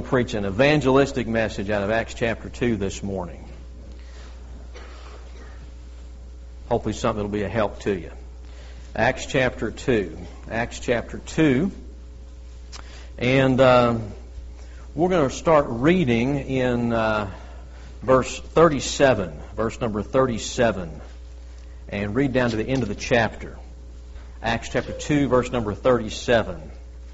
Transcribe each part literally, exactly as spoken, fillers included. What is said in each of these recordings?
to preach an evangelistic message out of Acts chapter two this morning. Hopefully something that will be a help to you. Acts chapter two. Acts chapter two. And uh, we're going to start reading in uh, verse thirty-seven, verse number thirty-seven, and read down to the end of the chapter. Acts chapter two, verse number thirty-seven.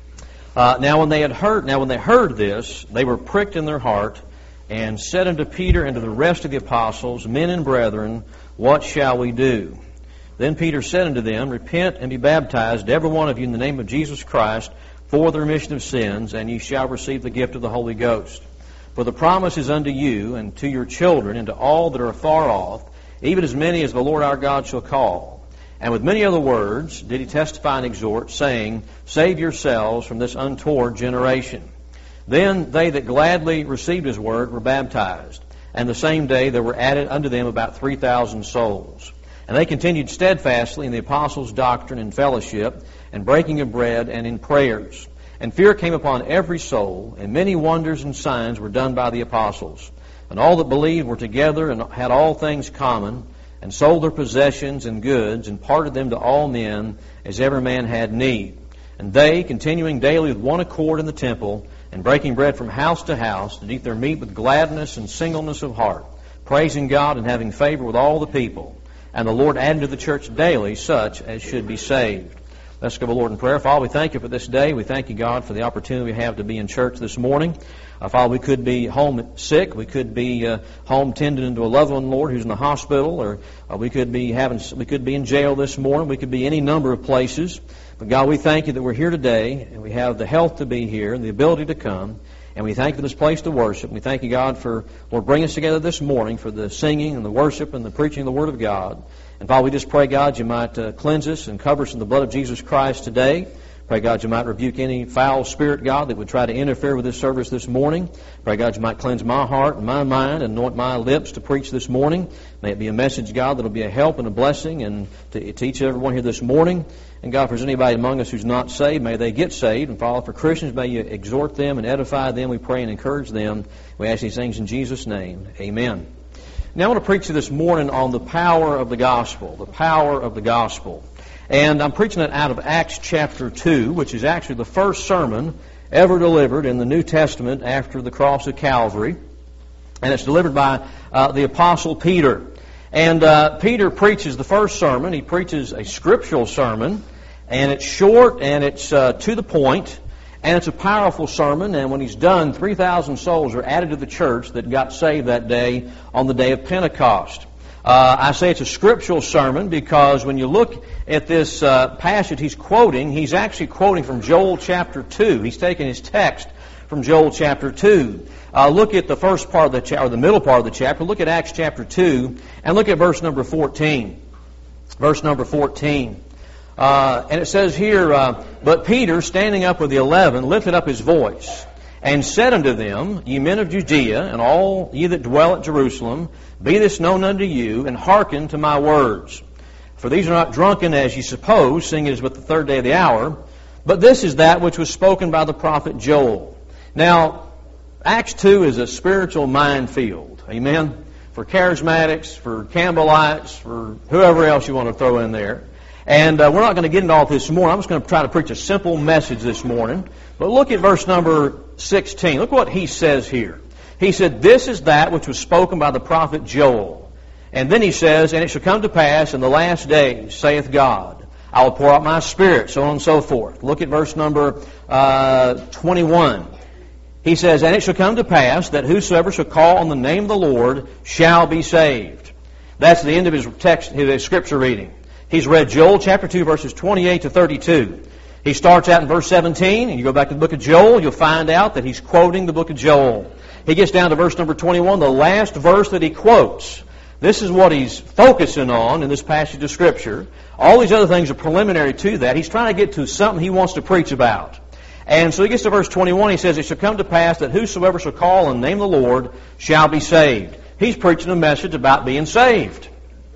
Uh, now when they had heard, now when they heard this, they were pricked in their heart, and said unto Peter and to the rest of the apostles, Men and brethren, what shall we do? Then Peter said unto them, Repent and be baptized, every one of you, in the name of Jesus Christ, for the remission of sins, and ye shall receive the gift of the Holy Ghost. For the promise is unto you, and to your children, and to all that are afar off, even as many as the Lord our God shall call. And with many other words did he testify and exhort, saying, Save yourselves from this untoward generation. Then they that gladly received his word were baptized. And the same day there were added unto them about three thousand souls. And they continued steadfastly in the apostles' doctrine and fellowship, and breaking of bread, and in prayers. And fear came upon every soul, and many wonders and signs were done by the apostles. And all that believed were together, and had all things common, and sold their possessions and goods, and parted them to all men, as every man had need. And they, continuing daily with one accord in the temple, and breaking bread from house to house, did eat their meat with gladness and singleness of heart, praising God and having favor with all the people. And the Lord added to the church daily such as should be saved. Let's go to the Lord in prayer. Father, we thank you for this day. We thank you, God, for the opportunity we have to be in church this morning. Uh, Father, we could be home sick. We could be uh, home tending to a loved one, Lord, who's in the hospital, or uh, we could be having, we could be in jail this morning. We could be any number of places. But God, we thank you that we're here today, and we have the health to be here and the ability to come. And we thank you for this place to worship. We thank you, God, for Lord bringing us together this morning for the singing and the worship and the preaching of the Word of God. And Father, we just pray, God, you might uh, cleanse us and cover us in the blood of Jesus Christ today. Pray, God, you might rebuke any foul spirit, God, that would try to interfere with this service this morning. Pray, God, you might cleanse my heart and my mind and anoint my lips to preach this morning. May it be a message, God, that will be a help and a blessing and to, to each and everyone here this morning. And God, if there's anybody among us who's not saved, may they get saved. And Father, for Christians, may you exhort them and edify them. We pray and encourage them. We ask these things in Jesus' name. Amen. Now I want to preach to you this morning on the power of the gospel. The power of the gospel. And I'm preaching it out of Acts chapter two, which is actually the first sermon ever delivered in the New Testament after the cross of Calvary. And it's delivered by uh, the Apostle Peter. And uh, Peter preaches the first sermon. He preaches a scriptural sermon. And it's short and it's uh, to the point. And it's a powerful sermon. And when he's done, three thousand souls are added to the church that got saved that day on the day of Pentecost. Uh, I say it's a scriptural sermon because when you look at this uh, passage he's quoting, he's actually quoting from Joel chapter two. He's taking his text from Joel chapter two. Uh, look at the first part of the chapter, or the middle part of the chapter. Look at Acts chapter two, and look at verse number fourteen. Verse number fourteen. Uh, and it says here, uh, But Peter, standing up with the eleven, lifted up his voice, and said unto them, Ye men of Judea, and all ye that dwell at Jerusalem, be this known unto you, and hearken to my words. For these are not drunken as ye suppose, seeing it is but the third day of the hour, but this is that which was spoken by the prophet Joel. Now, Acts two is a spiritual minefield. Amen? For charismatics, for Campbellites, for whoever else you want to throw in there. And uh, we're not going to get into all this morning. I'm just going to try to preach a simple message this morning. But look at verse number sixteen. Look what he says here. He said, This is that which was spoken by the prophet Joel. And then he says, And it shall come to pass in the last days, saith God, I will pour out my Spirit, so on and so forth. Look at verse number uh, twenty-one. He says, And it shall come to pass that whosoever shall call on the name of the Lord shall be saved. That's the end of his text, his scripture reading. He's read Joel chapter two, verses twenty-eight to thirty-two. He starts out in verse seventeen, and you go back to the book of Joel, you'll find out that he's quoting the book of Joel. He gets down to verse number twenty-one, the last verse that he quotes. This is what he's focusing on in this passage of Scripture. All these other things are preliminary to that. He's trying to get to something he wants to preach about. And so he gets to verse twenty-one, he says, It shall come to pass that whosoever shall call on the name of the Lord shall be saved. He's preaching a message about being saved.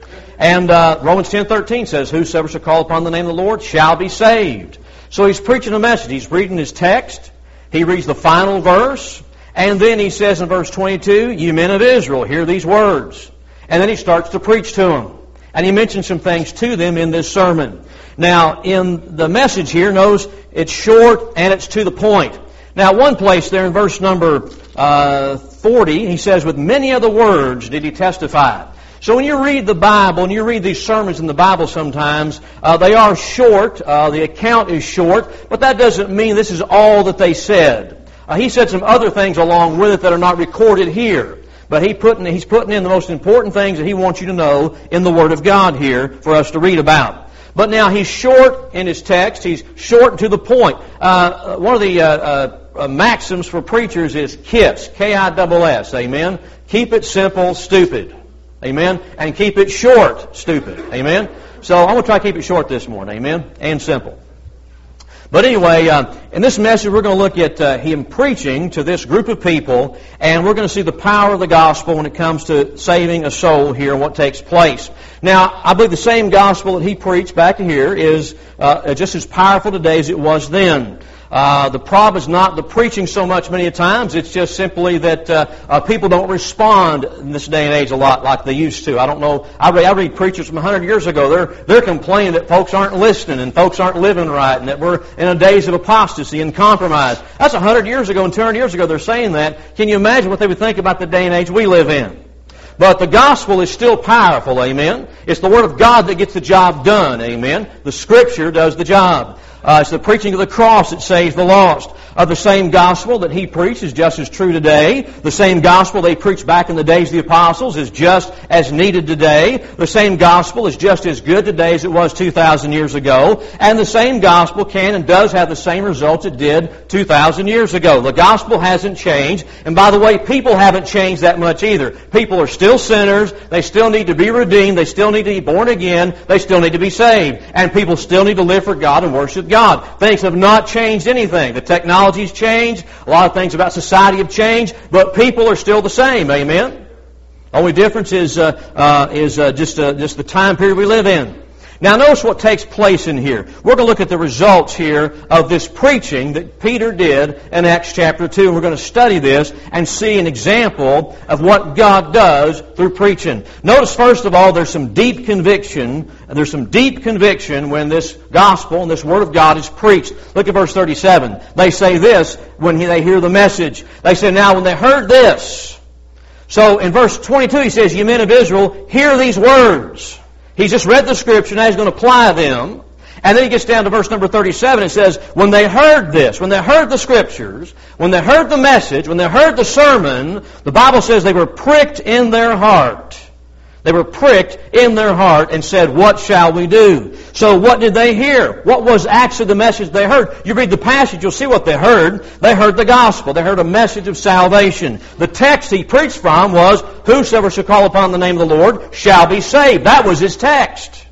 And uh, Romans ten thirteen says, Whosoever shall call upon the name of the Lord shall be saved. So he's preaching a message. He's reading his text. He reads the final verse. And then he says in verse twenty-two, "You men of Israel, hear these words." And then he starts to preach to them. And he mentions some things to them in this sermon. Now, in the message here, notice it's short and it's to the point. Now, one place there in verse number uh, forty, he says, "With many other words did he testify." So when you read the Bible, and you read these sermons in the Bible sometimes, uh, they are short, uh, the account is short, but that doesn't mean this is all that they said. Uh, he said some other things along with it that are not recorded here. But he putting, he's putting in the most important things that he wants you to know in the Word of God here for us to read about. But now he's short in his text. He's short and to the point. Uh, one of the uh, uh, maxims for preachers is KISS, K I S S, amen? Keep it simple, stupid. Amen? And keep it short, stupid. Amen? So I'm going to try to keep it short this morning. Amen? And simple. But anyway, uh, in this message we're going to look at uh, him preaching to this group of people, and we're going to see the power of the gospel when it comes to saving a soul here and what takes place. Now, I believe the same gospel that he preached back here is uh, just as powerful today as it was then. Uh, the problem is not the preaching so much many times. It's just simply that uh, uh, people don't respond in this day and age a lot like they used to. I don't know. I read, I read preachers from one hundred years ago. They're they're complaining that folks aren't listening and folks aren't living right and that we're in a days of apostasy and compromise. That's one hundred years ago and two hundred years ago they're saying that. Can you imagine what they would think about the day and age we live in? But the gospel is still powerful, amen. It's the Word of God that gets the job done, amen. The Scripture does the job. Uh, it's the preaching of the cross that saves the lost. Uh, the same gospel that he preached is just as true today. The same gospel they preached back in the days of the apostles is just as needed today. The same gospel is just as good today as it was two thousand years ago. And the same gospel can and does have the same results it did two thousand years ago. The gospel hasn't changed. And by the way, people haven't changed that much either. People are still sinners. They still need to be redeemed. They still need to be born again. They still need to be saved. And people still need to live for God and worship God. Things have not changed anything. The technology Technology's changed. A lot of things about society have changed, but people are still the same. Amen. Only difference is uh, uh, is uh, just uh, just the time period we live in. Now, notice what takes place in here. We're going to look at the results here of this preaching that Peter did in Acts chapter two. And we're going to study this and see an example of what God does through preaching. Notice, first of all, there's some deep conviction. There's some deep conviction when this gospel and this Word of God is preached. Look at verse thirty-seven. They say this when they hear the message. They say, now, when they heard this. So, in verse twenty-two, he says, "You men of Israel, hear these words." He's just read the Scripture, now he's going to apply them. And then he gets down to verse number thirty-seven and says, when they heard this, when they heard the Scriptures, when they heard the message, when they heard the sermon, the Bible says they were pricked in their heart. They were pricked in their heart and said, what shall we do? So what did they hear? What was actually the message they heard? You read the passage, you'll see what they heard. They heard the gospel. They heard a message of salvation. The text he preached from was, whosoever shall call upon the name of the Lord shall be saved. That was his text.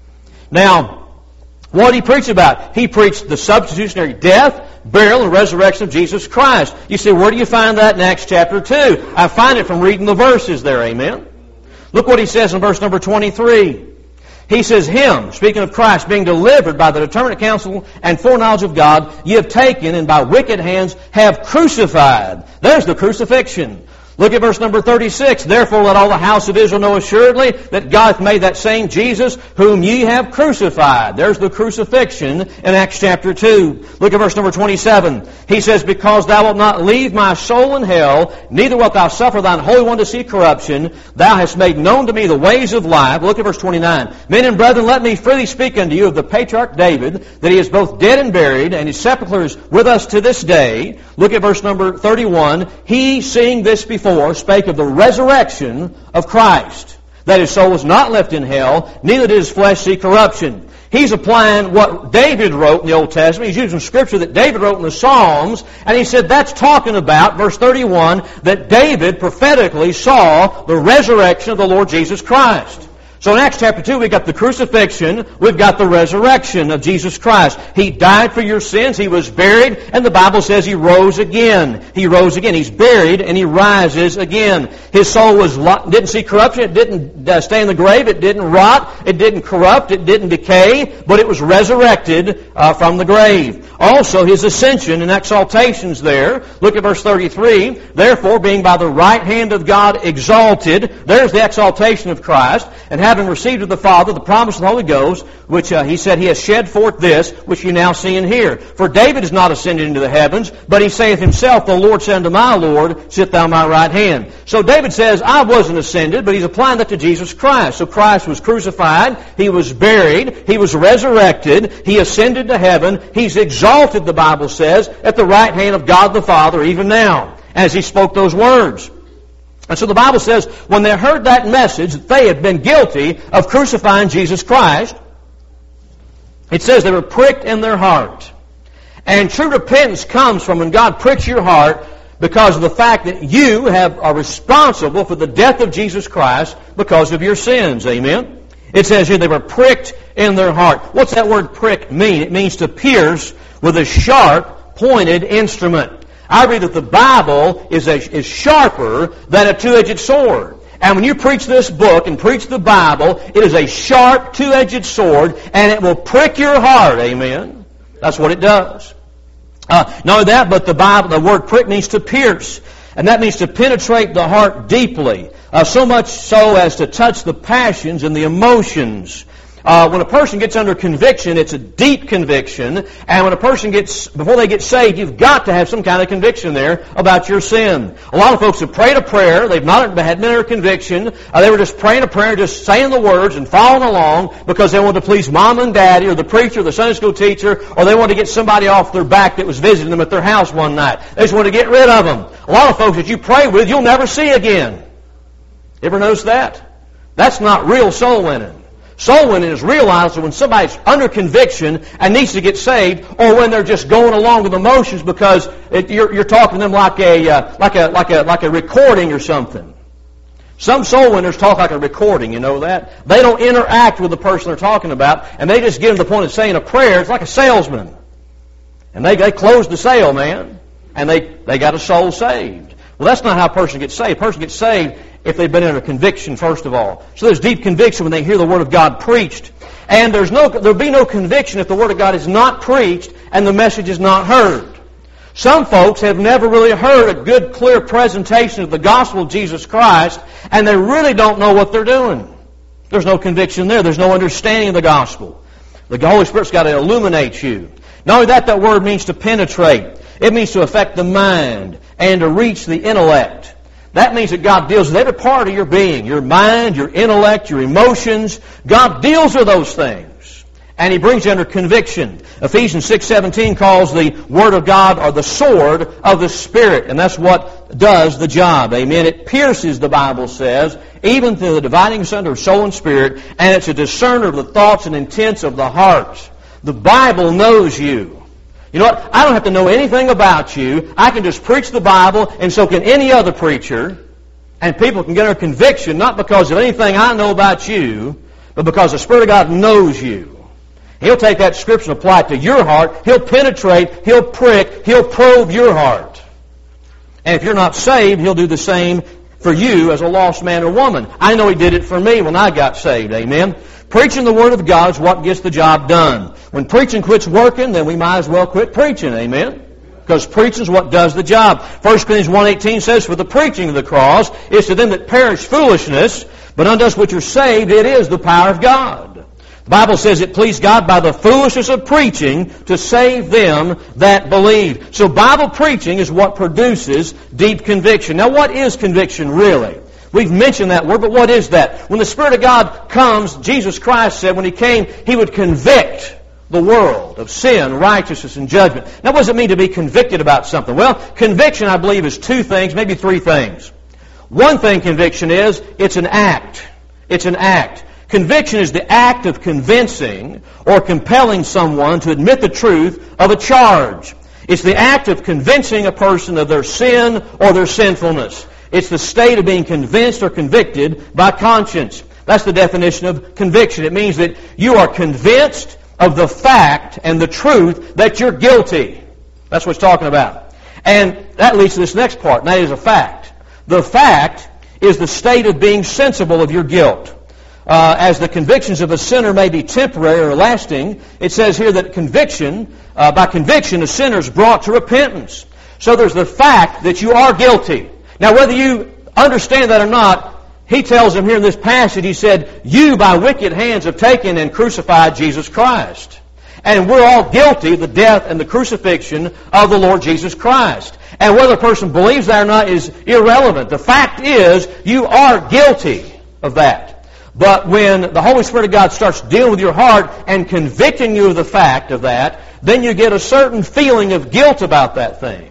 Now, what did he preach about? He preached the substitutionary death, burial, and resurrection of Jesus Christ. You say, where do you find that in Acts chapter two? I find it from reading the verses there, amen. Look what he says in verse number twenty-three. He says, him, speaking of Christ, being delivered by the determinate counsel and foreknowledge of God, ye have taken and by wicked hands have crucified. There's the crucifixion. Look at verse number thirty-six. Therefore let all the house of Israel know assuredly that God hath made that same Jesus whom ye have crucified. There's the crucifixion in Acts chapter two. Look at verse number twenty-seven. He says, because thou wilt not leave my soul in hell, neither wilt thou suffer thine Holy One to see corruption, thou hast made known to me the ways of life. Look at verse twenty-nine. Men and brethren, let me freely speak unto you of the patriarch David, that he is both dead and buried, and his sepulchre is with us to this day. Look at verse number thirty-one. He, seeing this before, spake of the resurrection of Christ, that his soul was not left in hell, neither did his flesh see corruption. He's applying what David wrote in the Old Testament. He's using scripture that David wrote in the Psalms, and he said that's talking about, verse thirty-one, that David prophetically saw the resurrection of the Lord Jesus Christ. So in Acts chapter two, we've got the crucifixion, we've got the resurrection of Jesus Christ. He died for your sins, He was buried, and the Bible says He rose again. He rose again. He's buried, and He rises again. His soul was didn't see corruption, it didn't uh, stay in the grave, it didn't rot, it didn't corrupt, it didn't decay, but it was resurrected uh, from the grave. Also, His ascension and exaltations there. Look at verse thirty-three. Therefore, being by the right hand of God exalted, there's the exaltation of Christ, and having received of the Father the promise of the Holy Ghost, which uh, He said He has shed forth this, which you now see and hear. For David is not ascended into the heavens, but he saith himself, the Lord said unto my Lord, sit thou on my right hand. So David says, I wasn't ascended, but he's applying that to Jesus Christ. So Christ was crucified, He was buried, He was resurrected, He ascended to heaven, He's exalted, the Bible says, at the right hand of God the Father even now, as He spoke those words. And so the Bible says, when they heard that message, that they had been guilty of crucifying Jesus Christ, it says they were pricked in their heart. And true repentance comes from when God pricks your heart because of the fact that you have, are responsible for the death of Jesus Christ because of your sins. Amen? It says here they were pricked in their heart. What's that word prick mean? It means to pierce with a sharp, pointed instrument. I read that the Bible is, a, is sharper than a two-edged sword. And when you preach this book and preach the Bible, it is a sharp, two-edged sword, and it will prick your heart. Amen? That's what it does. Uh, not only that, but the Bible, the word prick means to pierce. And that means to penetrate the heart deeply. Uh, so much so as to touch the passions and the emotions. Uh, when a person gets under conviction, it's a deep conviction. And when a person gets, before they get saved, you've got to have some kind of conviction there about your sin. A lot of folks have prayed a prayer. They've not had been under conviction. Uh, they were just praying a prayer, just saying the words and following along because they wanted to please mom and daddy or the preacher or the Sunday school teacher, or they wanted to get somebody off their back that was visiting them at their house one night. They just wanted to get rid of them. A lot of folks that you pray with, you'll never see again. Ever notice that? That's not real soul winning. Soul winning is realized that when somebody's under conviction and needs to get saved, or when they're just going along with emotions because it, you're, you're talking to them like a uh, like a like a like a recording or something. Some soul winners talk like a recording. You know that they don't interact with the person they're talking about, and they just get to the point of saying a prayer. It's like a salesman, and they they close the sale, man, and they they got a soul saved. Well, that's not how a person gets saved. A person gets saved if they've been under conviction, first of all. So there's deep conviction when they hear the Word of God preached. And there's no, there'll be no conviction if the Word of God is not preached and the message is not heard. Some folks have never really heard a good, clear presentation of the gospel of Jesus Christ, and they really don't know what they're doing. There's no conviction there. There's no understanding of the gospel. The Holy Spirit's got to illuminate you. Not only that, that word means to penetrate. It means to affect the mind and to reach the intellect. That means that God deals with every part of your being, your mind, your intellect, your emotions. God deals with those things. And He brings you under conviction. Ephesians six seventeen calls the Word of God or the sword of the Spirit. And that's what does the job. Amen. It pierces, the Bible says, even to the dividing asunder of soul and spirit. And it's a discerner of the thoughts and intents of the heart. The Bible knows you. You know what? I don't have to know anything about you. I can just preach the Bible, and so can any other preacher. And people can get under conviction, not because of anything I know about you, but because the Spirit of God knows you. He'll take that Scripture and apply it to your heart. He'll penetrate, He'll prick, He'll probe your heart. And if you're not saved, He'll do the same for you as a lost man or woman. I know He did it for me when I got saved. Amen. Preaching the Word of God is what gets the job done. When preaching quits working, then we might as well quit preaching. Amen? Because preaching is what does the job. First Corinthians one eighteen says, for the preaching of the cross is to them that perish foolishness, but unto us which are saved it is the power of God. The Bible says it pleased God by the foolishness of preaching to save them that believe. So Bible preaching is what produces deep conviction. Now what is conviction really? We've mentioned that word, but what is that? When the Spirit of God comes, Jesus Christ said when He came, He would convict the world of sin, righteousness, and judgment. Now, what does it mean to be convicted about something? Well, conviction, I believe, is two things, maybe three things. One thing conviction is, it's an act. It's an act. Conviction is the act of convincing or compelling someone to admit the truth of a charge. It's the act of convincing a person of their sin or their sinfulness. It's the state of being convinced or convicted by conscience. That's the definition of conviction. It means that you are convinced of the fact and the truth that you're guilty. That's what it's talking about. And that leads to this next part, and that is a fact. The fact is the state of being sensible of your guilt. Uh, as the convictions of a sinner may be temporary or lasting, it says here that conviction, uh, by conviction, a sinner is brought to repentance. So there's the fact that you are guilty. Now, whether you understand that or not, he tells them here in this passage, he said, you by wicked hands have taken and crucified Jesus Christ. And we're all guilty of the death and the crucifixion of the Lord Jesus Christ. And whether a person believes that or not is irrelevant. The fact is, you are guilty of that. But when the Holy Spirit of God starts dealing with your heart and convicting you of the fact of that, then you get a certain feeling of guilt about that thing.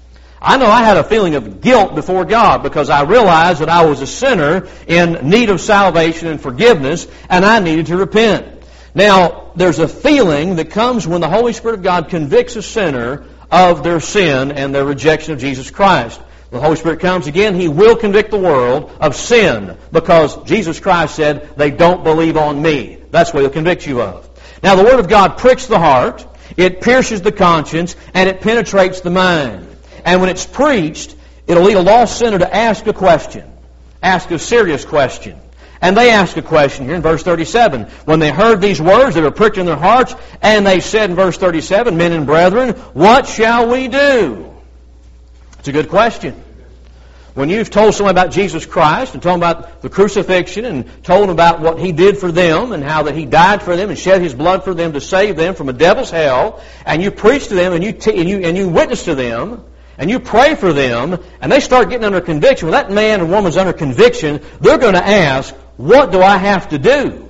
I know I had a feeling of guilt before God because I realized that I was a sinner in need of salvation and forgiveness, and I needed to repent. Now, there's a feeling that comes when the Holy Spirit of God convicts a sinner of their sin and their rejection of Jesus Christ. When the Holy Spirit comes again, He will convict the world of sin because Jesus Christ said, they don't believe on me. That's what He'll convict you of. Now, the Word of God pricks the heart, it pierces the conscience, and it penetrates the mind. And when it's preached, it'll lead a lost sinner to ask a question, ask a serious question. And they ask a question here in verse thirty-seven. When they heard these words, they were pricked in their hearts, and they said in verse thirty-seven, men and brethren, what shall we do? It's a good question. When you've told someone about Jesus Christ and told them about the crucifixion and told them about what He did for them and how that He died for them and shed His blood for them to save them from a devil's hell, and you preach to them and you, t- and you, and you witness to them, and you pray for them, and they start getting under conviction. When that man or woman's under conviction, they're going to ask, what do I have to do?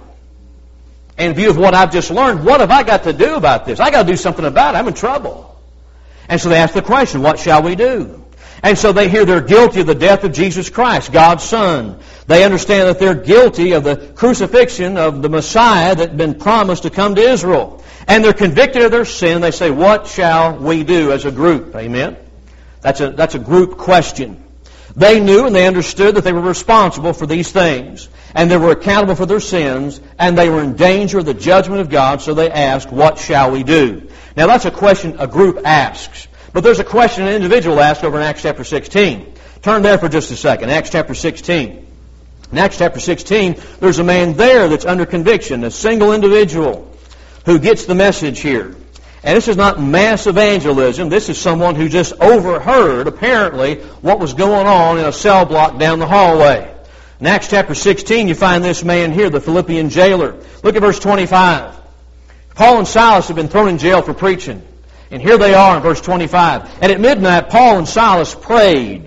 In view of what I've just learned, what have I got to do about this? I got to do something about it. I'm in trouble. And so they ask the question, what shall we do? And so they hear they're guilty of the death of Jesus Christ, God's Son. They understand that they're guilty of the crucifixion of the Messiah that had been promised to come to Israel. And they're convicted of their sin. They say, what shall we do as a group? Amen? That's a, that's a group question. They knew and they understood that they were responsible for these things, and they were accountable for their sins, and they were in danger of the judgment of God, so they asked, what shall we do? Now that's a question a group asks. But there's a question an individual asks over in Acts chapter sixteen. Turn there for just a second. Acts chapter sixteen. In Acts chapter sixteen, there's a man there that's under conviction, a single individual who gets the message here. And this is not mass evangelism. This is someone who just overheard, apparently, what was going on in a cell block down the hallway. In Acts chapter sixteen, you find this man here, the Philippian jailer. Look at verse twenty-five. Paul and Silas have been thrown in jail for preaching. And here they are in verse twenty-five. And at midnight, Paul and Silas prayed.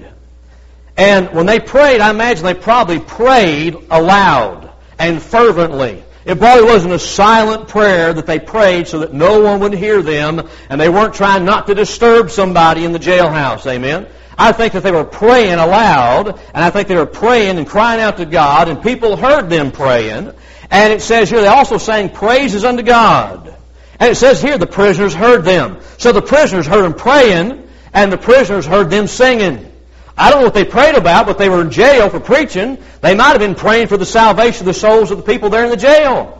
And when they prayed, I imagine they probably prayed aloud and fervently. It probably wasn't a silent prayer that they prayed so that no one would hear them, and they weren't trying not to disturb somebody in the jailhouse. Amen? I think that they were praying aloud, and I think they were praying and crying out to God, and people heard them praying. And it says here, they also sang praises unto God. And it says here, the prisoners heard them. So the prisoners heard them praying, and the prisoners heard them singing. I don't know what they prayed about, but they were in jail for preaching. They might have been praying for the salvation of the souls of the people there in the jail.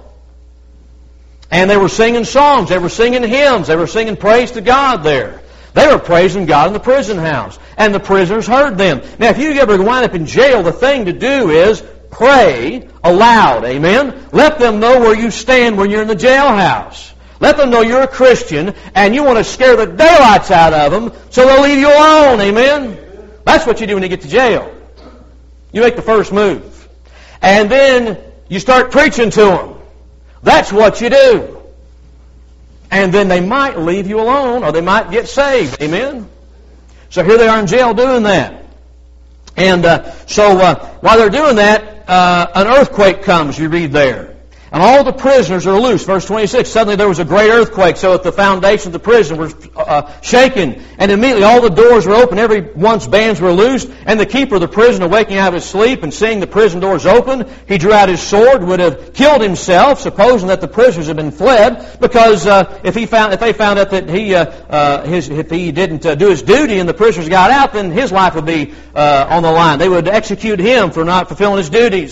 And they were singing songs. They were singing hymns. They were singing praise to God there. They were praising God in the prison house. And the prisoners heard them. Now, if you ever wind up in jail, the thing to do is pray aloud. Amen? Let them know where you stand when you're in the jailhouse. Let them know you're a Christian and you want to scare the daylights out of them so they'll leave you alone. Amen? That's what you do when you get to jail. You make the first move. And then you start preaching to them. That's what you do. And then they might leave you alone or they might get saved. Amen? So here they are in jail doing that. And uh, so uh, while they're doing that, uh, an earthquake comes, you read there. And all the prisoners are loose. Verse twenty-six, suddenly there was a great earthquake, so that the foundation of the prison was uh, shaken. And immediately all the doors were open, everyone's bands were loosed. And the keeper of the prison, awaking out of his sleep and seeing the prison doors open, he drew out his sword, would have killed himself, supposing that the prisoners had been fled. Because uh, if he found, if they found out that he, uh, uh, his, if he didn't uh, do his duty and the prisoners got out, then his life would be uh, on the line. They would execute him for not fulfilling his duties.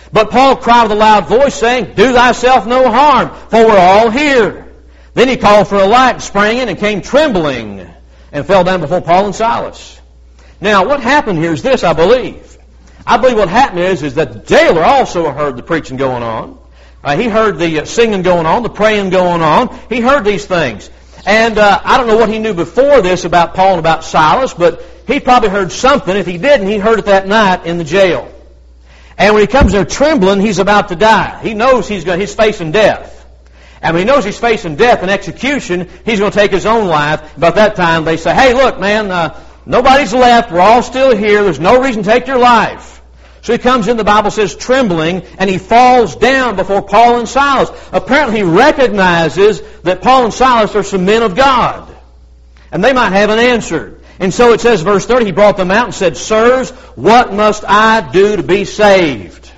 But Paul cried with a loud voice, saying, Do thyself no harm, for we're all here. Then he called for a light, sprang in, and came trembling, and fell down before Paul and Silas. Now, what happened here is this, I believe. I believe what happened is, is that the jailer also heard the preaching going on. Uh, he heard the uh, singing going on, the praying going on. He heard these things. And uh, I don't know what he knew before this about Paul and about Silas, but he probably heard something. If he didn't, he heard it that night in the jail. And when he comes there trembling, he's about to die. He knows he's going, he's facing death. And when he knows he's facing death and execution, he's going to take his own life. About that time, they say, hey, look, man, uh, nobody's left. We're all still here. There's no reason to take your life. So he comes in, the Bible says, trembling, and he falls down before Paul and Silas. Apparently he recognizes that Paul and Silas are some men of God. And they might have an answer. And so it says, verse thirty, he brought them out and said, Sirs, what must I do to be saved?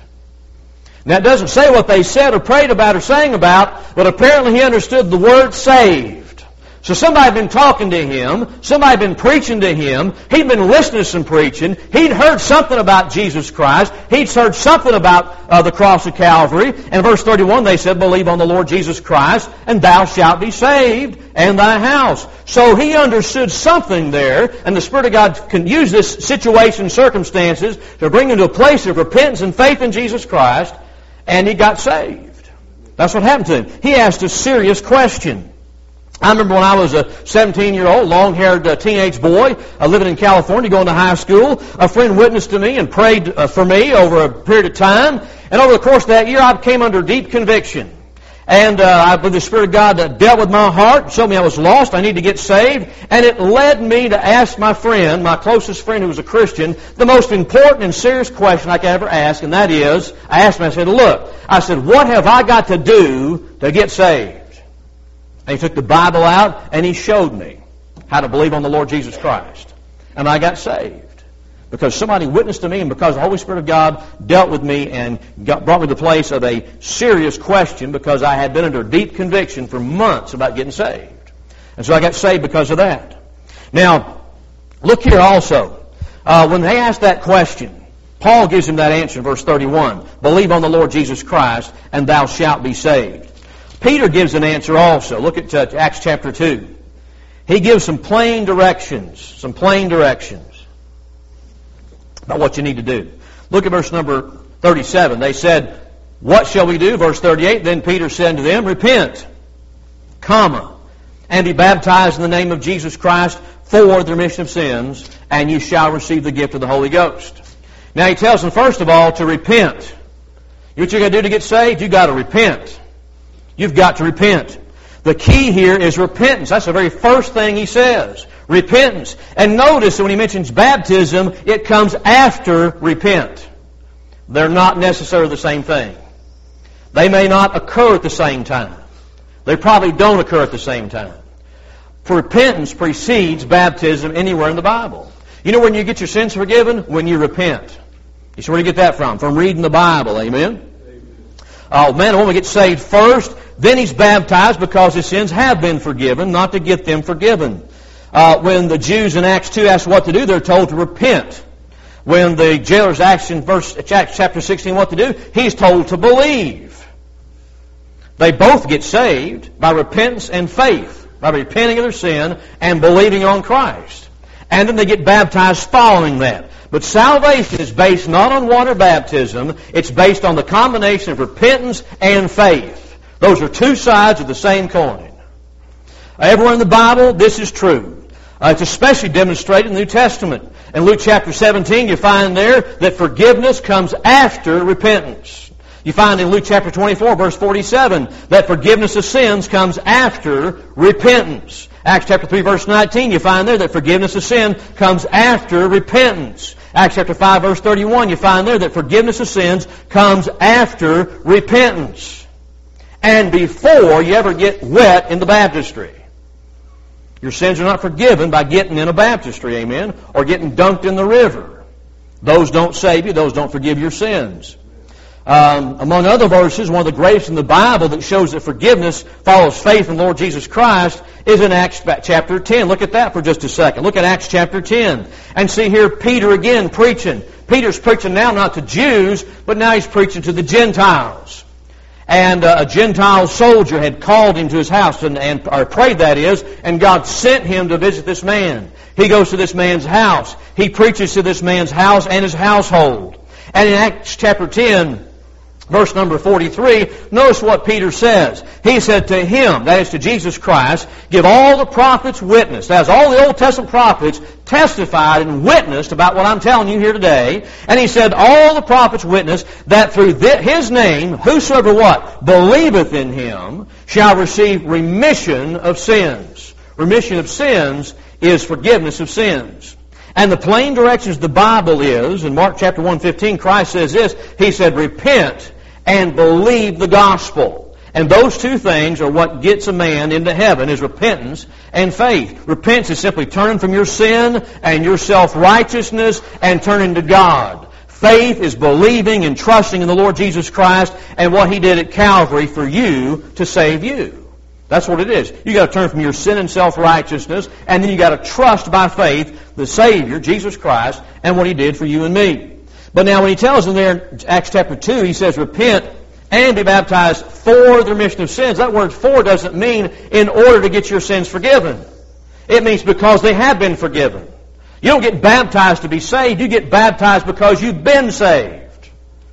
Now it doesn't say what they said or prayed about or sang about, but apparently he understood the word saved. So somebody had been talking to him, somebody had been preaching to him, he'd been listening to some preaching, he'd heard something about Jesus Christ, he'd heard something about uh, the cross of Calvary, and verse thirty-one they said, Believe on the Lord Jesus Christ, and thou shalt be saved, and thy house. So he understood something there, and the Spirit of God can use this situation, circumstances, to bring him to a place of repentance and faith in Jesus Christ, and he got saved. That's what happened to him. He asked a serious question. I remember when I was a seventeen-year-old, long-haired uh, teenage boy uh, living in California, going to high school. A friend witnessed to me and prayed uh, for me over a period of time. And over the course of that year, I came under deep conviction. And uh, I believe the Spirit of God uh, dealt with my heart, showed me I was lost, I needed to get saved. And it led me to ask my friend, my closest friend who was a Christian, the most important and serious question I could ever ask, and that is, I asked him, I said, look, I said, what have I got to do to get saved? And he took the Bible out and he showed me how to believe on the Lord Jesus Christ. And I got saved. Because somebody witnessed to me and because the Holy Spirit of God dealt with me and got, brought me to the place of a serious question because I had been under deep conviction for months about getting saved. And so I got saved because of that. Now, look here also. Uh, when they asked that question, Paul gives him that answer in verse thirty-one. Believe on the Lord Jesus Christ and thou shalt be saved. Peter gives an answer also. Look at uh, Acts chapter two. He gives some plain directions, some plain directions about what you need to do. Look at verse number thirty-seven. They said, What shall we do? Verse thirty-eight, Then Peter said to them, Repent, comma, and be baptized in the name of Jesus Christ for the remission of sins, and you shall receive the gift of the Holy Ghost. Now he tells them, first of all, to repent. You know what you're going to do to get saved? You've got to repent. You've got to repent. The key here is repentance. That's the very first thing he says. Repentance. And notice that when he mentions baptism, it comes after repent. They're not necessarily the same thing. They may not occur at the same time. They probably don't occur at the same time. For repentance precedes baptism anywhere in the Bible. You know when you get your sins forgiven? When you repent. You see where do you get that from? From reading the Bible. Amen? Oh, man, a woman gets saved first, then he's baptized because his sins have been forgiven, not to get them forgiven. Uh, when the Jews in Acts two ask what to do, they're told to repent. When the jailer's asked in verse, chapter sixteen what to do, he's told to believe. They both get saved by repentance and faith, by repenting of their sin and believing on Christ. And then they get baptized following that. But salvation is based not on water baptism. It's based on the combination of repentance and faith. Those are two sides of the same coin. Everywhere in the Bible, this is true. Uh, it's especially demonstrated in the New Testament. In Luke chapter seventeen, you find there that forgiveness comes after repentance. You find in Luke chapter twenty-four, verse forty-seven, that forgiveness of sins comes after repentance. Acts chapter three, verse nineteen, you find there that forgiveness of sin comes after repentance. Acts chapter five, verse thirty-one, you find there that forgiveness of sins comes after repentance. And before you ever get wet in the baptistry. Your sins are not forgiven by getting in a baptistry, amen, or getting dunked in the river. Those don't save you. Those don't forgive your sins. Um, among other verses, one of the greatest in the Bible that shows that forgiveness follows faith in the Lord Jesus Christ is in Acts chapter ten. Look at that for just a second. Look at Acts chapter ten. And see here Peter again preaching. Peter's preaching now not to Jews, but now he's preaching to the Gentiles. And uh, a Gentile soldier had called him to his house, and, and or prayed, that is, and God sent him to visit this man. He goes to this man's house. He preaches to this man's house and his household. And in Acts chapter ten, verse number forty-three, notice what Peter says. He said to him, that is to Jesus Christ, give all the prophets witness. That is, all the Old Testament prophets testified and witnessed about what I'm telling you here today. And he said, all the prophets witness that through his name, whosoever what? Believeth in him shall receive remission of sins. Remission of sins is forgiveness of sins. And the plain directions of the Bible is, in Mark chapter one fifteen, Christ says this, He said, repent and believe the gospel. And those two things are what gets a man into heaven, is repentance and faith. Repentance is simply turning from your sin and your self-righteousness and turning to God. Faith is believing and trusting in the Lord Jesus Christ and what He did at Calvary for you to save you. That's what it is. You got to turn from your sin and self-righteousness, and then you got to trust by faith the Savior, Jesus Christ, and what He did for you and me. But now when He tells them there in Acts chapter two, He says, repent and be baptized for the remission of sins. That word for doesn't mean in order to get your sins forgiven. It means because they have been forgiven. You don't get baptized to be saved. You get baptized because you've been saved.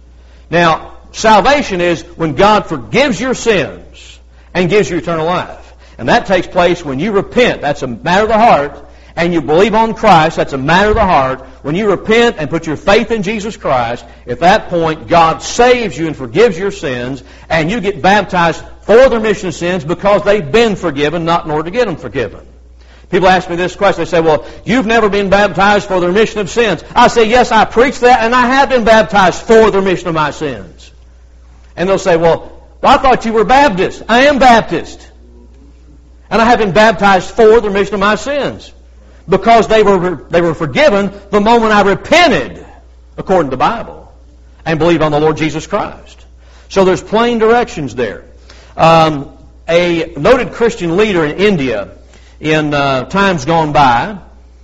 Now, salvation is when God forgives your sins and gives you eternal life. And that takes place when you repent. That's a matter of the heart. And you believe on Christ. That's a matter of the heart. When you repent and put your faith in Jesus Christ, at that point, God saves you and forgives your sins, and you get baptized for the remission of sins because they've been forgiven, not in order to get them forgiven. People ask me this question. They say, well, you've never been baptized for the remission of sins. I say, yes, I preach that, and I have been baptized for the remission of my sins. And they'll say, well, I thought you were Baptist. I am Baptist. And I have been baptized for the remission of my sins. Because they were they were forgiven the moment I repented, according to the Bible, and believed on the Lord Jesus Christ. So there's plain directions there. Um, a noted Christian leader in India in uh, times gone by,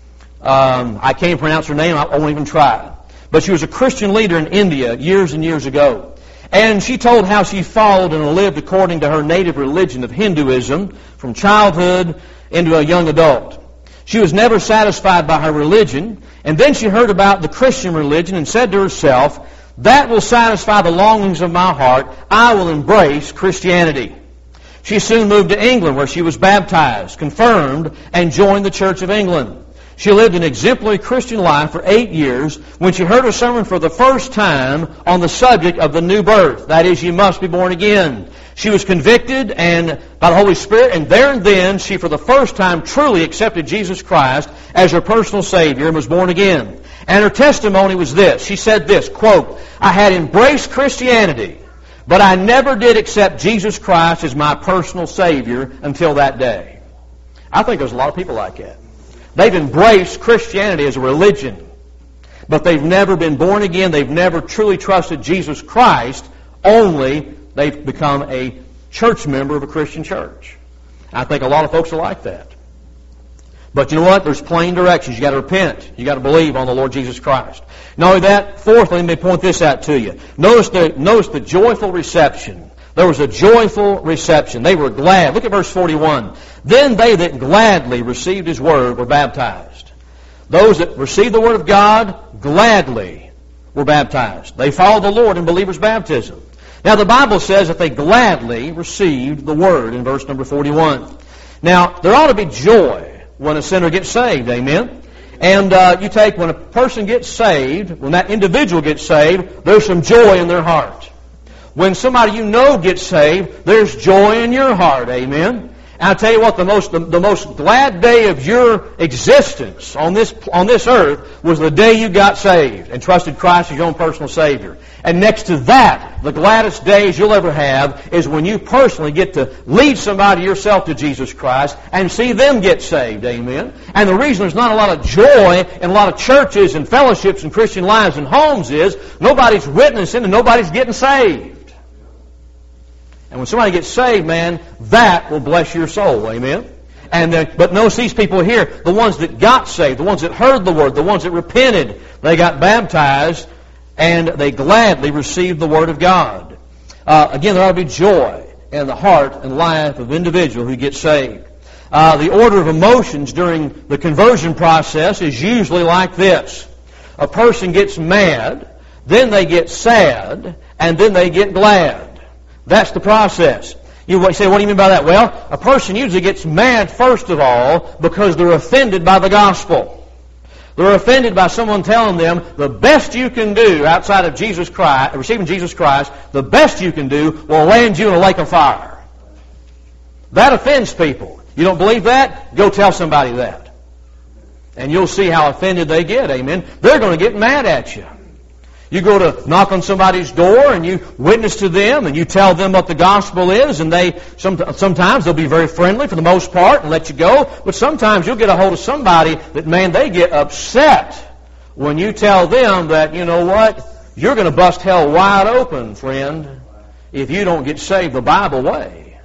um, I can't pronounce her name, I won't even try. But she was a Christian leader in India years and years ago. And she told how she followed and lived according to her native religion of Hinduism from childhood into a young adult. She was never satisfied by her religion, and then she heard about the Christian religion and said to herself, that will satisfy the longings of my heart. I will embrace Christianity. She soon moved to England, where she was baptized, confirmed, and joined the Church of England. She lived an exemplary Christian life for eight years when she heard a sermon for the first time on the subject of the new birth. That is, you must be born again. She was convicted and by the Holy Spirit, and there and then she for the first time truly accepted Jesus Christ as her personal Savior and was born again. And her testimony was this. She said this, quote, I had embraced Christianity, but I never did accept Jesus Christ as my personal Savior until that day. I think there's a lot of people like that. They've embraced Christianity as a religion, but they've never been born again. They've never truly trusted Jesus Christ. Only they've become a church member of a Christian church. I think a lot of folks are like that. But you know what? There's plain directions. You've got to repent. You've got to believe on the Lord Jesus Christ. Not only that, fourthly, let me point this out to you. Notice the, notice the joyful reception. There was a joyful reception. They were glad. Look at verse forty-one. Then they that gladly received His word were baptized. Those that received the word of God gladly were baptized. They followed the Lord in believers' baptism. Now the Bible says that they gladly received the word in verse number forty-one. Now there ought to be joy when a sinner gets saved. Amen? And uh, you take, when a person gets saved, when that individual gets saved, there's some joy in their heart. When somebody you know gets saved, there's joy in your heart. Amen? And I'll tell you what, the most the, the most glad day of your existence on this on this earth was the day you got saved and trusted Christ as your own personal Savior. And next to that, the gladdest days you'll ever have is when you personally get to lead somebody yourself to Jesus Christ and see them get saved. Amen? And the reason there's not a lot of joy in a lot of churches and fellowships and Christian lives and homes is nobody's witnessing and nobody's getting saved. And when somebody gets saved, man, that will bless your soul. Amen? And but notice these people here, the ones that got saved, the ones that heard the Word, the ones that repented, they got baptized, and they gladly received the Word of God. Uh, again, there ought to be joy in the heart and life of an individual who gets saved. Uh, the order of emotions during the conversion process is usually like this. A person gets mad, then they get sad, and then they get glad. That's the process. You say, what do you mean by that? Well, a person usually gets mad, first of all, because they're offended by the gospel. They're offended by someone telling them the best you can do outside of Jesus Christ, receiving Jesus Christ, the best you can do will land you in a lake of fire. That offends people. You don't believe that? Go tell somebody that. And you'll see how offended they get, amen? They're going to get mad at you. You go to knock on somebody's door and you witness to them and you tell them what the gospel is, and they sometimes they'll be very friendly for the most part and let you go, but sometimes you'll get a hold of somebody that, man, they get upset when you tell them that, you know what, you're going to bust hell wide open, friend, if you don't get saved the Bible way.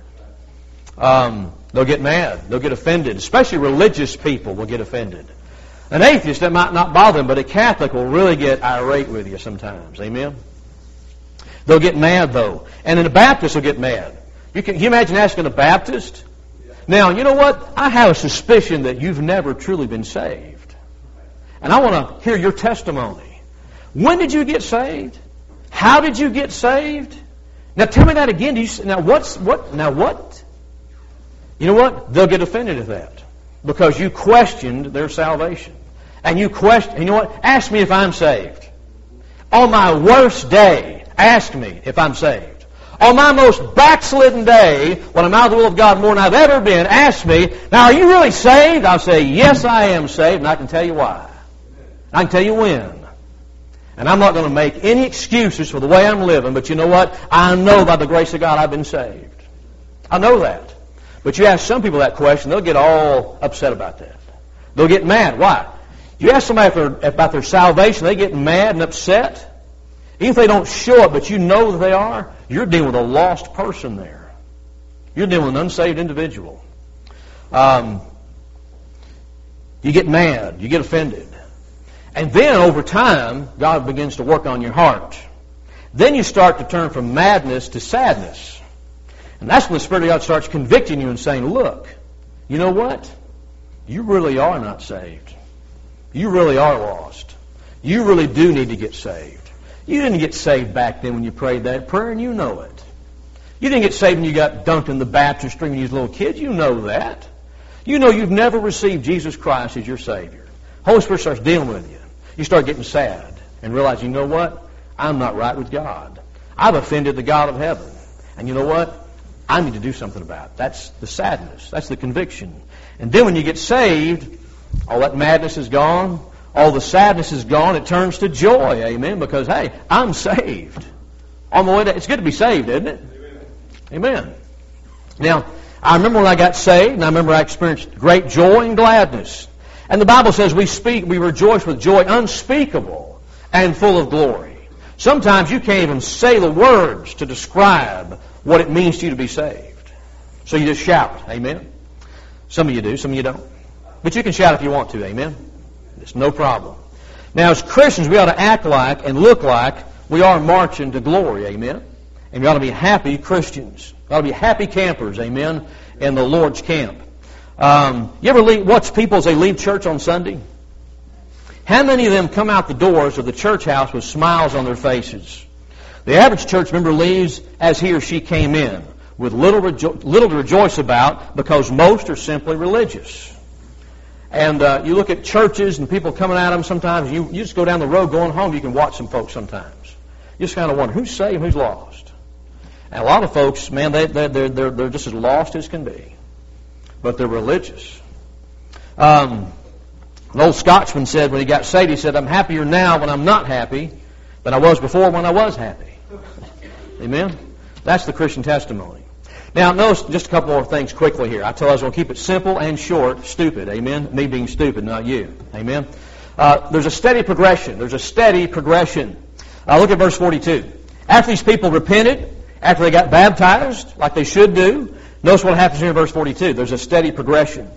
Um, they'll get mad. They'll get offended. Especially religious people will get offended. An atheist, that might not bother them, but a Catholic will really get irate with you sometimes. Amen? They'll get mad, though. And then a Baptist will get mad. You can, can you imagine asking a Baptist? Now, you know what? I have a suspicion that you've never truly been saved. And I want to hear your testimony. When did you get saved? How did you get saved? Now, tell me that again. Do you, now, what's, what, now, what? You know what? They'll get offended at that. Because you questioned their salvation. And you question, you know what? Ask me if I'm saved. On my worst day, ask me if I'm saved. On my most backslidden day, when I'm out of the will of God more than I've ever been, ask me, now are you really saved? I'll say, yes, I am saved, and I can tell you why. I can tell you when. And I'm not going to make any excuses for the way I'm living, but you know what? I know by the grace of God I've been saved. I know that. But you ask some people that question, they'll get all upset about that. They'll get mad. Why? You ask somebody about their, about their salvation, they get mad and upset. Even if they don't show it, but you know that they are, you're dealing with a lost person there. You're dealing with an unsaved individual. Um, you get mad. You get offended. And then over time, God begins to work on your heart. Then you start to turn from madness to sadness. And that's when the Spirit of God starts convicting you and saying, look, you know what? You really are not saved. You really are lost. You really do need to get saved. You didn't get saved back then when you prayed that prayer, and you know it. You didn't get saved when you got dunked in the baptistry when you was a little kid. You know that. You know you've never received Jesus Christ as your Savior. Holy Spirit starts dealing with you. You start getting sad and realize, you know what? I'm not right with God. I've offended the God of heaven. And you know what? I need to do something about it. That's the sadness. That's the conviction. And then when you get saved, all that madness is gone. All the sadness is gone. It turns to joy. Amen. Because, hey, I'm saved. On the way to, it's good to be saved, isn't it? Amen. Amen. Now, I remember when I got saved, and I remember I experienced great joy and gladness. And the Bible says we speak, we rejoice with joy unspeakable and full of glory. Sometimes you can't even say the words to describe what it means to you to be saved. So you just shout, amen? Some of you do, some of you don't. But you can shout if you want to, amen? It's no problem. Now, as Christians, we ought to act like and look like we are marching to glory, amen? And we ought to be happy Christians. We ought to be happy campers, amen, in the Lord's camp. Um, you ever leave, watch people as they leave church on Sunday? How many of them come out the doors of the church house with smiles on their faces? The average church member leaves as he or she came in, with little, rejo- little to rejoice about, because most are simply religious. And uh, you look at churches and people coming at them sometimes, you, you just go down the road going home, you can watch some folks sometimes. You just kind of wonder, who's saved and who's lost? And a lot of folks, man, they, they, they're, they're, they're just as lost as can be. But they're religious. Um, an old Scotsman said when he got saved, he said, I'm happier now when I'm not happy than I was before when I was happy. Amen? That's the Christian testimony. Now, notice just a couple more things quickly here. I tell you I was going to keep it simple and short, stupid. Amen? Me being stupid, not you. Amen? Uh, there's a steady progression. There's a steady progression. Uh, look at verse forty-two. After these people repented, after they got baptized, like they should do, notice what happens here in verse forty-two. There's a steady progression.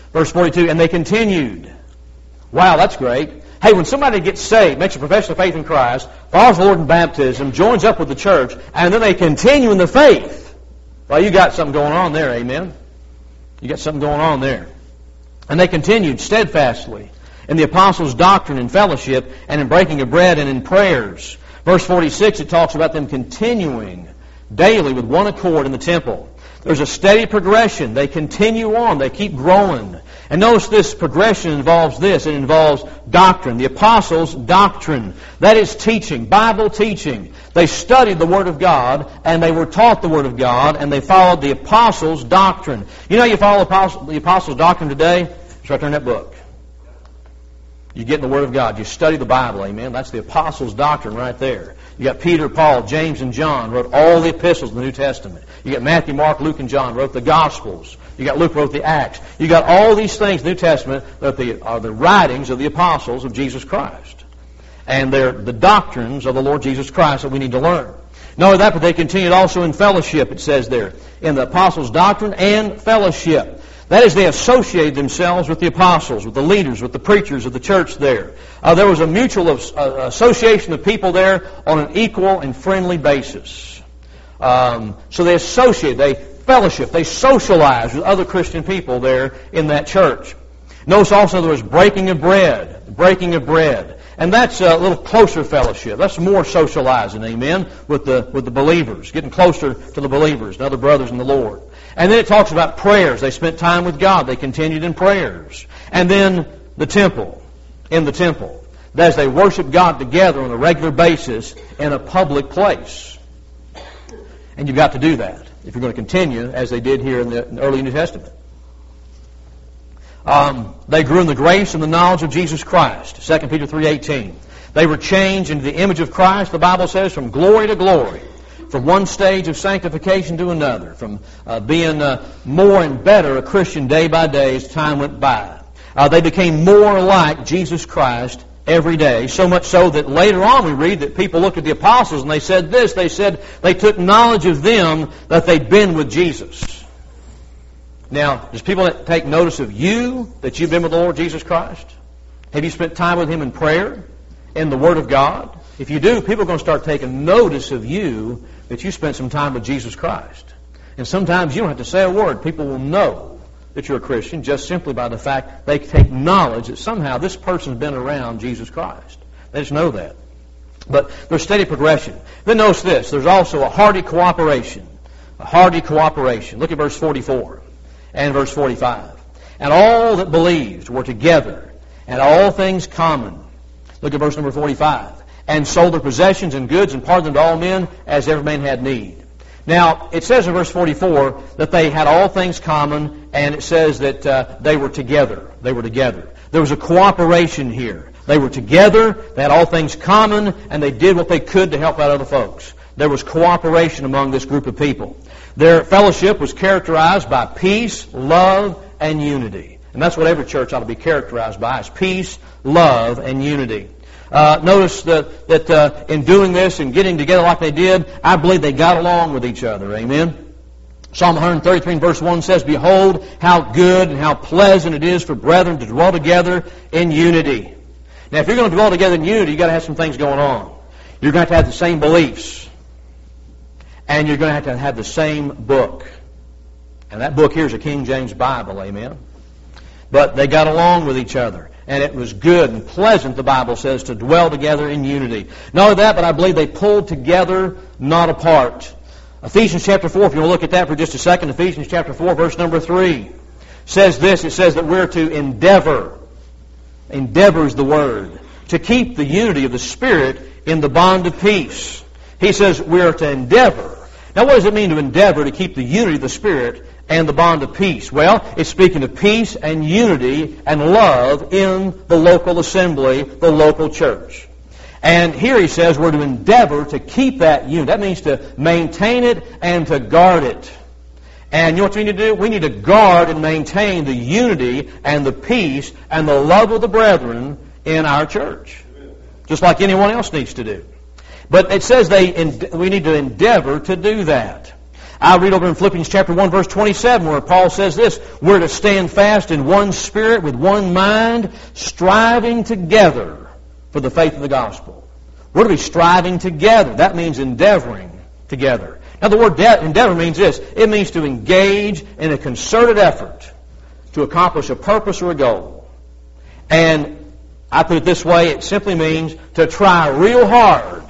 Verse forty-two, and they continued. Wow, that's great. Hey, when somebody gets saved, makes a profession of faith in Christ, follows the Lord in baptism, joins up with the church, and then they continue in the faith, well, you got something going on there, amen? You got something going on there. And they continued steadfastly in the apostles' doctrine and fellowship, and in breaking of bread and in prayers. Verse forty-six, it talks about them continuing daily with one accord in the temple. There's a steady progression. They continue on. They keep growing. And notice this progression involves this. It involves doctrine. The apostles' doctrine. That is teaching, Bible teaching. They studied the Word of God, and they were taught the Word of God, and they followed the apostles' doctrine. You know how you follow the apostles' doctrine today? Just right there in that book. You get in the Word of God. You study the Bible, amen? That's the apostles' doctrine right there. You got Peter, Paul, James, and John wrote all the epistles in the New Testament. You got Matthew, Mark, Luke, and John wrote the Gospels. You got Luke wrote the Acts. You got all these things in the New Testament that the, are the writings of the apostles of Jesus Christ. And they're the doctrines of the Lord Jesus Christ that we need to learn. Not only that, but they continued also in fellowship, it says there, in the apostles' doctrine and fellowship. That is, they associated themselves with the apostles, with the leaders, with the preachers of the church there. Uh, there was a mutual of, uh, association of people there on an equal and friendly basis. Um, so they associated, they fellowship, they socialized with other Christian people there in that church. Notice also there was breaking of bread, breaking of bread. And that's a little closer fellowship. That's more socializing, amen, with the with the believers, getting closer to the believers and other brothers in the Lord. And then it talks about prayers. They spent time with God. They continued in prayers. And then the temple, in the temple. That is, they worship God together on a regular basis in a public place. And you've got to do that if you're going to continue as they did here in the, in the early New Testament. Um, they grew in the grace and the knowledge of Jesus Christ. Second Peter three eighteen. They were changed into the image of Christ, the Bible says, from glory to glory. From one stage of sanctification to another. From uh, being uh, more and better a Christian day by day as time went by. Uh, they became more like Jesus Christ every day. So much so that later on we read that people looked at the apostles and they said this. They said they took knowledge of them that they'd been with Jesus. Now, does people take notice of you, that you've been with the Lord Jesus Christ? Have you spent time with Him in prayer, in the Word of God? If you do, people are going to start taking notice of you that you spent some time with Jesus Christ. And sometimes you don't have to say a word. People will know that you're a Christian just simply by the fact they take knowledge that somehow this person's been around Jesus Christ. They just know that. But there's steady progression. Then notice this. There's also a hearty cooperation. A hearty cooperation. Look at verse forty-four. And verse forty-five. And all that believed were together, and all things common. Look at verse number forty-five. And sold their possessions and goods, and parted them to all men, as every man had need. Now, it says in verse forty-four that they had all things common, and it says that uh, they were together. They were together. There was a cooperation here. They were together, they had all things common, and they did what they could to help out other folks. There was cooperation among this group of people. Their fellowship was characterized by peace, love, and unity. And that's what every church ought to be characterized by, is peace, love, and unity. Uh, notice that, that uh, in doing this and getting together like they did, I believe they got along with each other. Amen? Psalm one thirty-three and verse one says, Behold, how good and how pleasant it is for brethren to dwell together in unity. Now, if you're going to dwell together in unity, you've got to have some things going on. You're going to have to have the same beliefs. And you're going to have to have the same book. And that book here is a King James Bible, amen? But they got along with each other. And it was good and pleasant, the Bible says, to dwell together in unity. Not only that, but I believe they pulled together, not apart. Ephesians chapter four, if you want to look at that for just a second, Ephesians chapter four, verse number three, says this. It says that we're to endeavor. Endeavor is the word. To keep the unity of the Spirit in the bond of peace. He says we're to endeavor. Now, what does it mean to endeavor to keep the unity of the Spirit and the bond of peace? Well, it's speaking of peace and unity and love in the local assembly, the local church. And here he says we're to endeavor to keep that unity. That means to maintain it and to guard it. And you know what we need to do? We need to guard and maintain the unity and the peace and the love of the brethren in our church. Just like anyone else needs to do. But it says they we need to endeavor to do that. I read over in Philippians chapter one, verse twenty-seven, where Paul says this, we're to stand fast in one spirit, with one mind, striving together for the faith of the gospel. We're to be striving together. That means endeavoring together. Now, the word de- endeavor means this. It means to engage in a concerted effort to accomplish a purpose or a goal. And I put it this way, it simply means to try real hard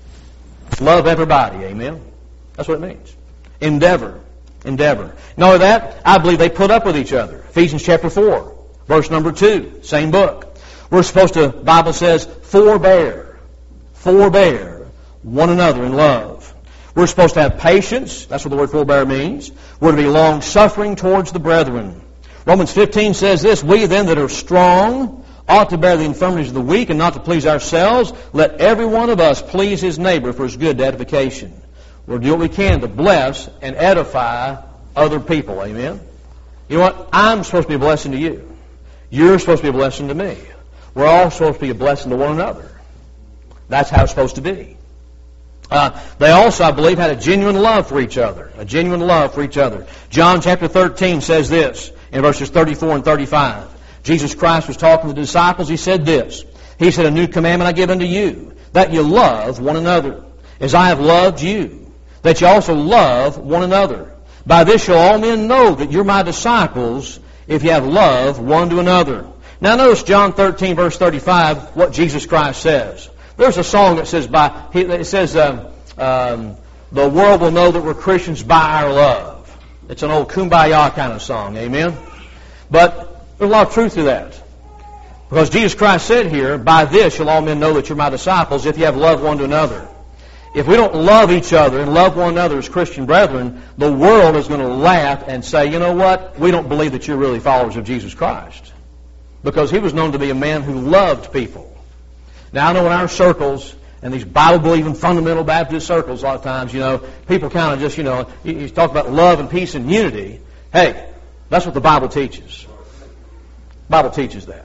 to love everybody. Amen? That's what it means. Endeavor. Endeavor. Not only that, I believe they put up with each other. Ephesians chapter four, verse number two, same book. We're supposed to, the Bible says, forbear. Forbear one another in love. We're supposed to have patience. That's what the word forbear means. We're to be long-suffering towards the brethren. Romans fifteen says this, we then that are strong ought to bear the infirmities of the weak and not to please ourselves. Let every one of us please his neighbor for his good edification. We'll do what we can to bless and edify other people. Amen? You know what? I'm supposed to be a blessing to you. You're supposed to be a blessing to me. We're all supposed to be a blessing to one another. That's how it's supposed to be. Uh, they also, I believe, had a genuine love for each other. A genuine love for each other. John chapter thirteen says this in verses thirty-four and thirty-five. Jesus Christ was talking to the disciples. He said this. He said, a new commandment I give unto you, that you love one another, as I have loved you, that you also love one another. By this shall all men know that you're my disciples, if you have love one to another. Now notice John thirteen, verse thirty-five, what Jesus Christ says. There's a song that says, by it says, um, um, the world will know that we're Christians by our love. It's an old kumbaya kind of song, amen? But there's a lot of truth to that. Because Jesus Christ said here, by this shall all men know that you're my disciples, if you have love one to another. If we don't love each other and love one another as Christian brethren, the world is going to laugh and say, you know what? We don't believe that you're really followers of Jesus Christ. Because he was known to be a man who loved people. Now, I know in our circles, and these Bible-believing fundamental Baptist circles, a lot of times, you know, people kind of just, you know, you, you talk about love and peace and unity. Hey, that's what the Bible teaches. The Bible teaches that.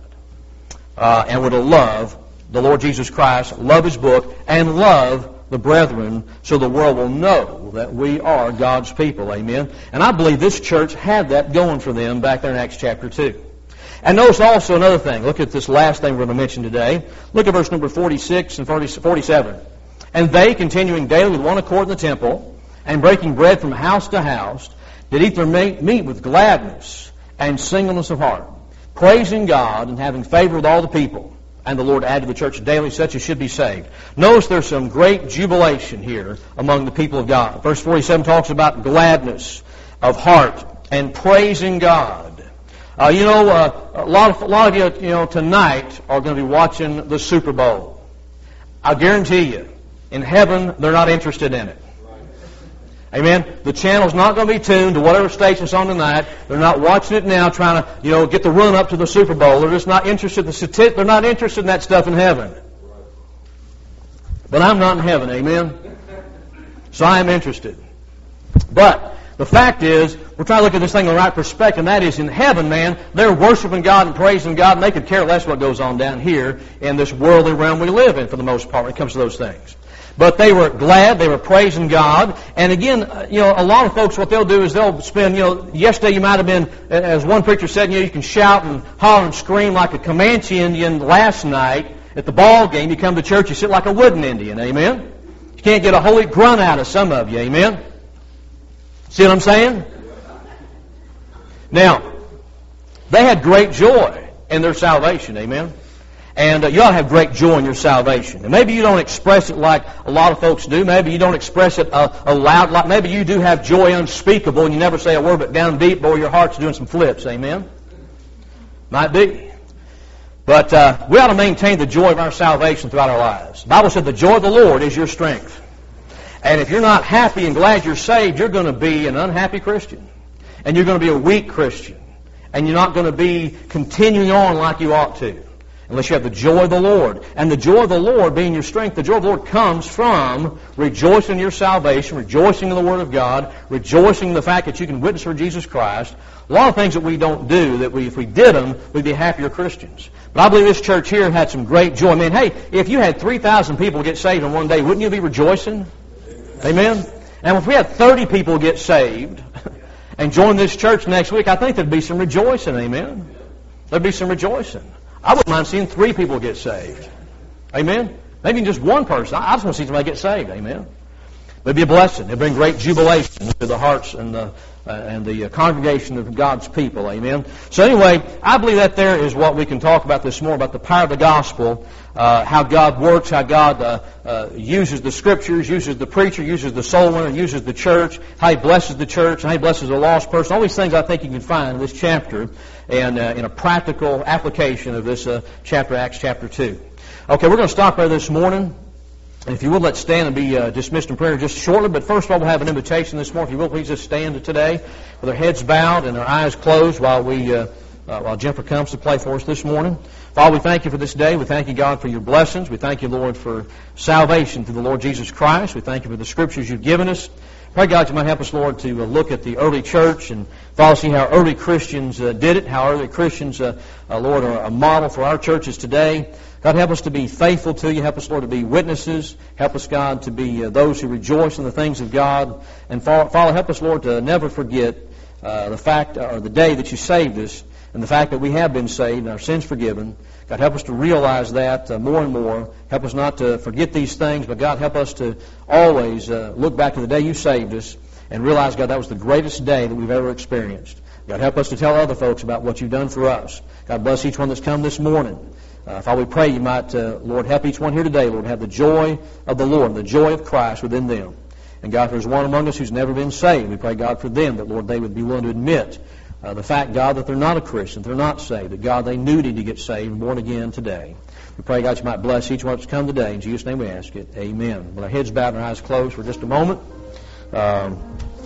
Uh, and we're to love the Lord Jesus Christ, love His book, and love the brethren, so the world will know that we are God's people. Amen? And I believe this church had that going for them back there in Acts chapter two. And notice also another thing. Look at this last thing we're going to mention today. Look at verse number forty-six and forty-seven. And they, continuing daily with one accord in the temple, and breaking bread from house to house, did eat their meat with gladness and singleness of heart, praising God and having favor with all the people. And the Lord added to the church daily such as should be saved. Notice there's some great jubilation here among the people of God. Verse forty-seven talks about gladness of heart and praising God. Uh, you know, uh, a lot of a lot of you, you know, tonight are going to be watching the Super Bowl. I guarantee you, in heaven, they're not interested in it. Amen. The channel's not going to be tuned to whatever station's on tonight. They're not watching it now, trying to, you know, get the run up to the Super Bowl. They're just not interested. The they're not interested in that stuff in heaven. But I'm not in heaven. Amen. So I am interested. But the fact is, we're trying to look at this thing in the right perspective, and that is in heaven, man, they're worshiping God and praising God, and they could care less what goes on down here in this worldly realm we live in for the most part when it comes to those things. But they were glad, they were praising God, and again, you know, a lot of folks, what they'll do is they'll spend, you know, yesterday you might have been, as one preacher said, you know, you can shout and holler and scream like a Comanche Indian last night at the ball game. You come to church, you sit like a wooden Indian, amen? You can't get a holy grunt out of some of you, amen? See what I'm saying? Now, they had great joy in their salvation, amen? And uh, you ought to have great joy in your salvation. And maybe you don't express it like a lot of folks do. Maybe you don't express it uh, aloud. Like maybe you do have joy unspeakable and you never say a word, but down deep, boy, your heart's doing some flips, amen? Might be. But uh, we ought to maintain the joy of our salvation throughout our lives. The Bible said the joy of the Lord is your strength. And if you're not happy and glad you're saved, you're going to be an unhappy Christian. And you're going to be a weak Christian. And you're not going to be continuing on like you ought to. Unless you have the joy of the Lord. And the joy of the Lord being your strength, the joy of the Lord comes from rejoicing in your salvation, rejoicing in the Word of God, rejoicing in the fact that you can witness for Jesus Christ. A lot of things that we don't do, that we, if we did them, we'd be happier Christians. But I believe this church here had some great joy. I mean, hey, if you had three thousand people get saved in one day, wouldn't you be rejoicing? Amen? And if we had thirty people get saved and join this church next week, I think there'd be some rejoicing, amen? There'd be some rejoicing. I wouldn't mind seeing three people get saved. Amen? Maybe just one person. I just want to see somebody get saved, amen? It'd be a blessing. It'd bring great jubilation to the hearts and the uh, and the uh, congregation of God's people. Amen. So anyway, I believe that there is what we can talk about this morning, about the power of the gospel, uh, how God works, how God uh, uh, uses the Scriptures, uses the preacher, uses the soul winner, uses the church, how He blesses the church, and how He blesses a lost person. All these things I think you can find in this chapter and uh, in a practical application of this uh, chapter, Acts chapter two. Okay, we're going to stop there this morning. If you will, let's stand and be uh, dismissed in prayer just shortly. But first of all, we'll have an invitation this morning. If you will, please just stand today with our heads bowed and our eyes closed while we uh, uh, while Jennifer comes to play for us this morning. Father, we thank you for this day. We thank you, God, for your blessings. We thank you, Lord, for salvation through the Lord Jesus Christ. We thank you for the Scriptures you've given us. Pray, God, you might help us, Lord, to uh, look at the early church and, Father, see how early Christians uh, did it, how early Christians, uh, uh, Lord, are a model for our churches today. God, help us to be faithful to you. Help us, Lord, to be witnesses. Help us, God, to be uh, those who rejoice in the things of God. And, Father, help us, Lord, to never forget uh, the fact or the day that you saved us and the fact that we have been saved and our sins forgiven. God, help us to realize that uh, more and more. Help us not to forget these things, but, God, help us to always uh, look back to the day you saved us and realize, God, that was the greatest day that we've ever experienced. God, help us to tell other folks about what you've done for us. God, bless each one that's come this morning. Uh, Father, we pray you might, uh, Lord, help each one here today, Lord, have the joy of the Lord, the joy of Christ within them. And God, if there's one among us who's never been saved, we pray, God, for them, that, Lord, they would be willing to admit uh, the fact, God, that they're not a Christian, they're not saved, that, God, they knew need to get saved and born again today. We pray, God, you might bless each one that's come today. In Jesus' name we ask it. Amen. With our heads bowed and our eyes closed for just a moment. Um,